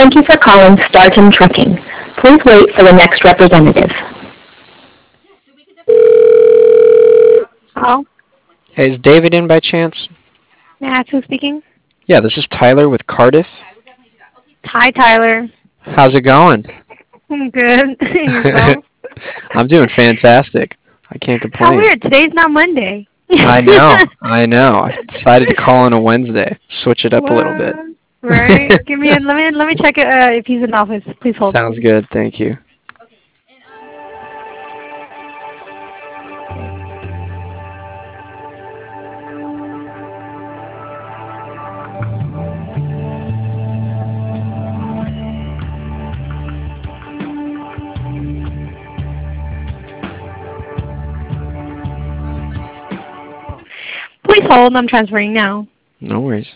Thank you for calling Starton Trucking. Please wait for the next representative. Hello? Hey, is David in by chance? Yeah, who's speaking? Yeah, this is Tyler with Cardiff. Hi, Tyler. How's it going? I'm good. Yourself? I'm doing fantastic. I can't How complain. weird. Today's not Monday. I know, I know. I decided to call on a Wednesday, switch it up a little bit. What? Right. Let me check if he's in the office. Please hold. Sounds good, thank you. Please hold. I'm transferring now. No worries.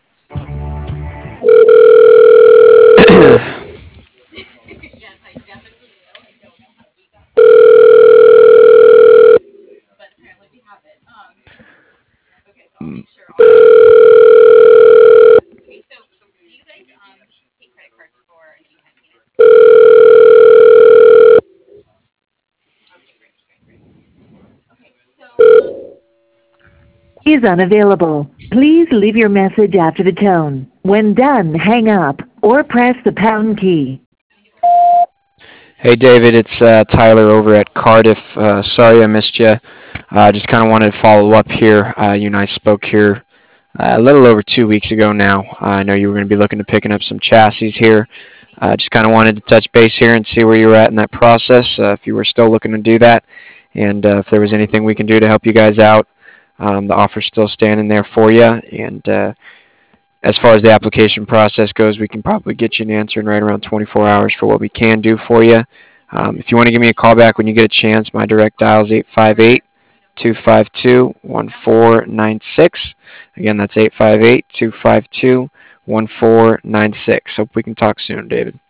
Is unavailable. Please leave your message after the tone. When done, hang up or press the pound key. Hey David, it's Tyler over at Cardiff. Sorry I missed you. Just kind of wanted to follow up here. You and I spoke here a little over 2 weeks ago now. I know you were going to be looking to picking up some chassis here. Just kind of wanted to touch base here and see where you were at in that process, if you were still looking to do that, and if there was anything we can do to help you guys out. The offer's still standing there for you, and as far as the application process goes, we can probably get you an answer in right around 24 hours for what we can do for you. If you want to give me a call back when you get a chance, my direct dial is 858-252-1496. Again, that's 858-252-1496. Hope we can talk soon, David.